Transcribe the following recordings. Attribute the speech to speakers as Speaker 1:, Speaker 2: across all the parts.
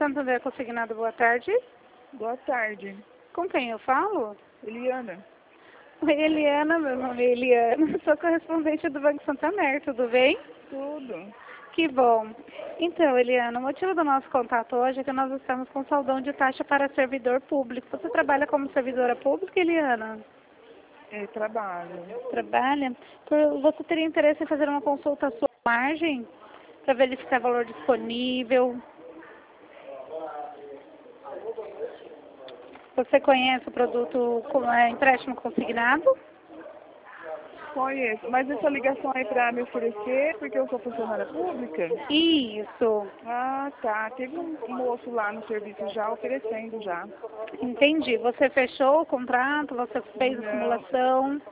Speaker 1: Santander Consignado, boa tarde.
Speaker 2: Boa tarde.
Speaker 1: Com quem eu falo?
Speaker 2: Eliana.
Speaker 1: Oi, Eliana, meu nome é Eliana, sou correspondente do Banco Santander, tudo bem?
Speaker 2: Tudo.
Speaker 1: Que bom. Então, Eliana, o motivo do nosso contato hoje é que nós estamos com saldão de taxa para servidor público. Você trabalha como servidora pública, Eliana?
Speaker 2: Trabalho.
Speaker 1: Trabalha? Você teria interesse em fazer uma consulta à sua margem para verificar valor disponível? Você conhece o produto empréstimo consignado?
Speaker 2: Conheço. Mas essa ligação é para me oferecer porque eu sou funcionária pública?
Speaker 1: Isso.
Speaker 2: Ah, tá. Teve um moço lá no serviço já oferecendo já.
Speaker 1: Entendi. Você fechou o contrato? Você fez a simulação?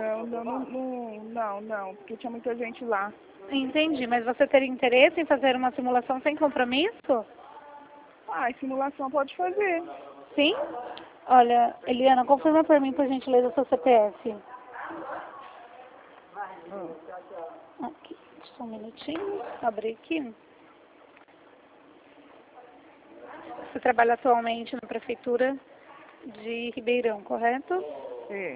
Speaker 2: Não, porque tinha muita gente lá.
Speaker 1: Entendi. Mas você teria interesse em fazer uma simulação sem compromisso?
Speaker 2: Ah, a simulação pode fazer.
Speaker 1: Sim? Olha, Eliana, confirma por mim, por gentileza, o seu CPF. Aqui, só um minutinho. Abri aqui. Você trabalha atualmente na Prefeitura de Ribeirão, correto?
Speaker 2: É.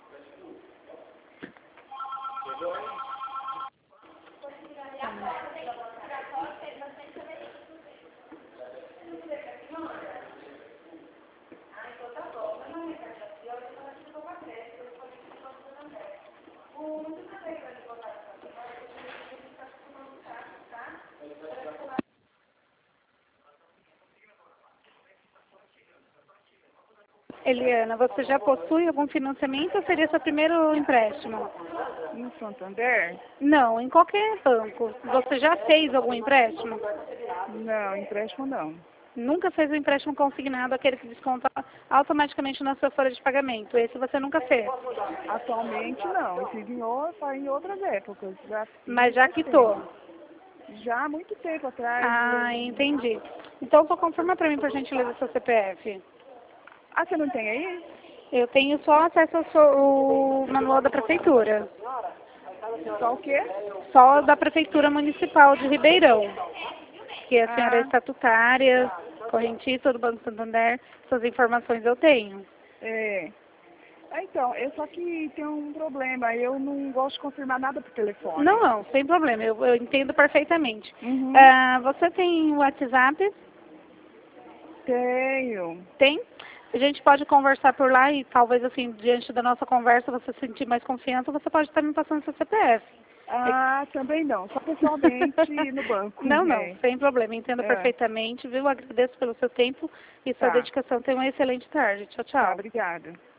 Speaker 1: Eliana, você já possui algum financiamento ou seria seu primeiro empréstimo?
Speaker 2: No Santander?
Speaker 1: Não, em qualquer banco. Você já fez algum empréstimo?
Speaker 2: Não, empréstimo não.
Speaker 1: Nunca fez um empréstimo consignado, aquele que desconta automaticamente na sua folha de pagamento. Esse você nunca fez?
Speaker 2: Atualmente não. Eu fiz em outras épocas.
Speaker 1: Mas já quitou?
Speaker 2: Já há muito tempo atrás.
Speaker 1: Ah, entendi. Então, só confirma para mim, por gentileza, o seu CPF.
Speaker 2: Ah, você não tem aí?
Speaker 1: Eu tenho só acesso ao manual da Prefeitura.
Speaker 2: Só o quê?
Speaker 1: Só da Prefeitura Municipal de Ribeirão. Que a senhora é estatutária, correntista do Banco Santander. Essas informações eu tenho.
Speaker 2: Então, só que tem um problema. Eu não gosto de confirmar nada por telefone.
Speaker 1: Não, sem problema. Eu entendo perfeitamente.
Speaker 2: Uhum.
Speaker 1: Você tem WhatsApp?
Speaker 2: Tenho.
Speaker 1: Tem? A gente pode conversar por lá e talvez, assim, diante da nossa conversa, você sentir mais confiança, você pode estar me passando seu CPF.
Speaker 2: Ah, também não. Só pessoalmente no banco.
Speaker 1: Não, sem problema. Entendo perfeitamente, viu? Agradeço pelo seu tempo e sua dedicação. Tenha uma excelente tarde. Tchau, tchau.
Speaker 2: Tá, obrigada.